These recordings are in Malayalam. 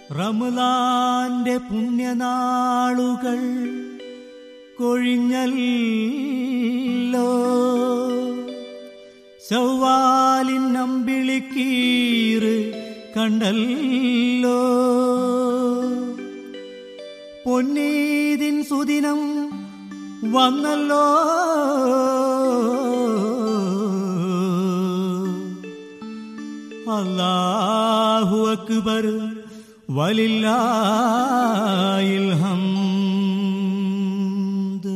റമളാന്റെ പുണ്യനാളുകൾ കൊഴിഞ്ഞല്ലോ, ശവ്വാലിൻ അമ്പിളിക്കീറ് കണ്ടല്ലോ, പൊന്നീദിൻ സുദിനം വന്നല്ലോ, അല്ലാഹു അക്ബർ വലില്ലാഹിൽ ഹംദ്.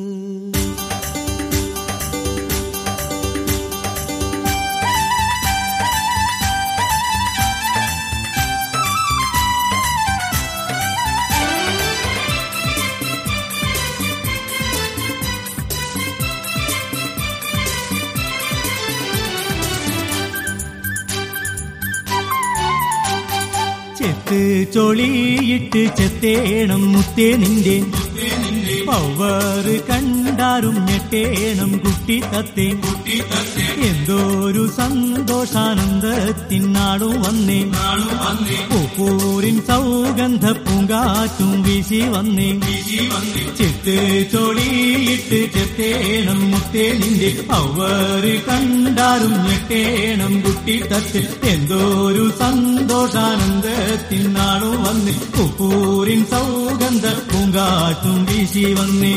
ചെത്ത് ചൊളിയിട്ട് ചെത്തേണം മുത്തേ നിന്റെ പവറ് കണ്ടാരും ഞെട്ടേണം കുട്ടി തത്തേ. എന്തോരു സന്തോഷാനന്ദത്തിനാളും വന്നേ, പൂപ്പൂരിൻ സൗഗന്ധ പൂങ്കാറ്റും വീശി വന്നേ. ചെത്ത് ചൊളിയിട്ട് ചെത്തേണം മുത്തേ നിന്റെ പവറ് കണ്ടാരും ഞെട്ടേണം കുട്ടി തത്തേ. എന്തോരു സന്തോഷാനന്ദത്തിനാളും വന്നേ, പൂപ്പൂരിൻ സൗഗന്ധ പൂങ്കാറ്റും വീശി വന്നേ.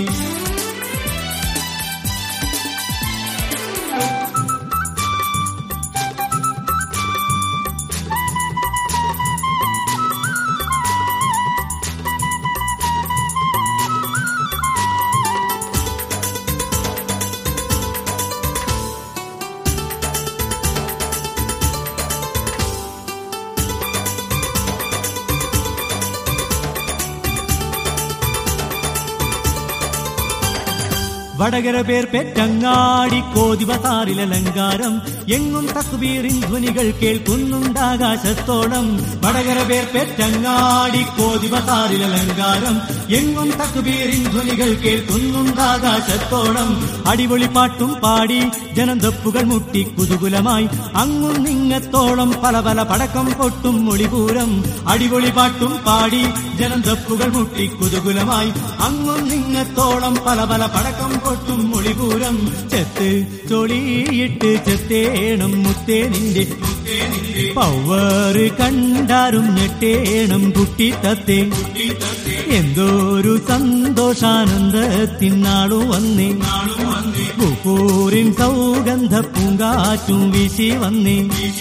വടകര പേർ പെറ്റങ്ങാടി കോതിവതാറിലലങ്കാരം, എങ്ങും തക്ബീറിൻ ധ്വനികൾ കേൾക്കുന്നുണ്ടാകാശത്തോളം. വടകര പേർ പെറ്റങ്ങാടി കോതിവതാറിലലങ്കാരം, എങ്ങും തക്ബീറിൻ ധ്വനികൾ കേൾക്കുന്നുണ്ടാകാശത്തോളം. അടിപൊളി പാട്ടും പാടി ജനം ദപ്പുകൾ മുട്ടി കുതുകുലമായി, അങ്ങും നിങ്ങത്തോളം പല പല പടക്കം പൊട്ടും മൊളിപൂരം. അടിപൊളി പാട്ടും പാടി ജനം ദപ്പുകൾ മുട്ടി കുതുകുലമായി, അങ്ങും നിങ്ങത്തോളം പല പല പടക്കം പൊട്ടും മൊളിപൂരം. ചെത്ത് ചൊളിയിട്ട് ചെത്തേണം മുത്തേ നിന്റെ പവറ് കണ്ടാരും ഞെട്ടേണം കുട്ടി തത്തേ. എന്തോരു സന്തോഷാനന്ദത്തിനാളു വന്നേ, പൂപ്പൂരിൻ സൗഗന്ധ പൂങ്കാറ്റും വീശി വന്നേ.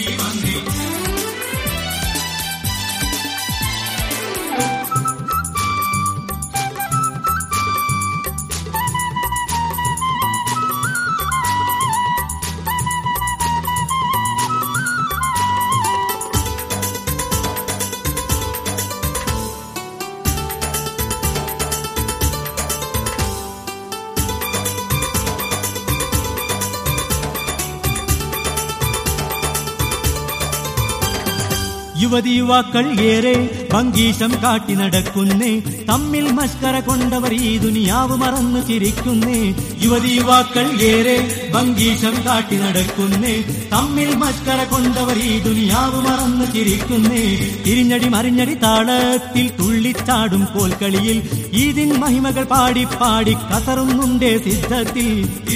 യുവതി യുവാക്കൾ ഏറെ ഭംഗീശം കാട്ടി നടക്കുന്നേ, തമ്മിൽ മസ്കര കൊണ്ടവർ ഈ ദുനിയാവ് മറന്നു ചിരിക്കുന്നേ. യുവതി യുവാക്കൾ ഏറെ ഭംഗീശം കാട്ടി നടക്കുന്നേ, തമ്മിൽ മസ്കര കൊണ്ടവർ ഈ ദുനിയാവ് മറന്നു ചിരിക്കുന്നേ. തിരിഞ്ഞടി മറിഞ്ഞടി താളത്തിൽ തുള്ളിച്ചാടും കോൽക്കളിയിൽ ഈദിൻ മഹിമകൾ പാടി പാടി കസറുന്നുണ്ടേ സിദ്ധത്തിൽ.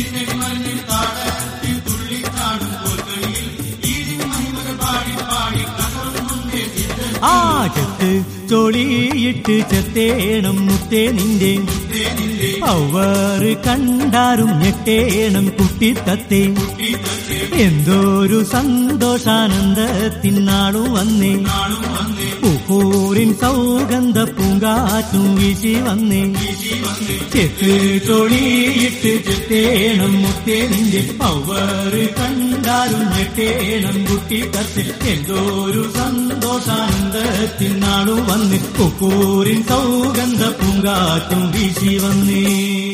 ആ ചെത്ത് ചൊളിയിട്ട് ചെത്തേണം മുത്തേ നിന്റെ പവറ് കണ്ടാരും ഞെട്ടേണം കുട്ടി തത്തേ. എന്തോരു സന്തോഷാനന്ദത്തിനാളു വന്നേ, പൂപ്പൂരിൻ സൗഗന്ധ പൂങ്കാറ്റും വീശി വന്നേ. ചെത്ത് ചൊളിയിട്ട് ചെത്തേണം മുത്തേ നിന്റെ പവറ് കണ്ടാരും ഞെട്ടേണം കുട്ടി തത്തേ. എന്തോരു സന്തോഷാനന്ദത്തിനാളു വന്നേ, പൂപ്പൂരിൻ സൗഗന്ധ പൂങ്കാറ്റും വീശി വന്നേ.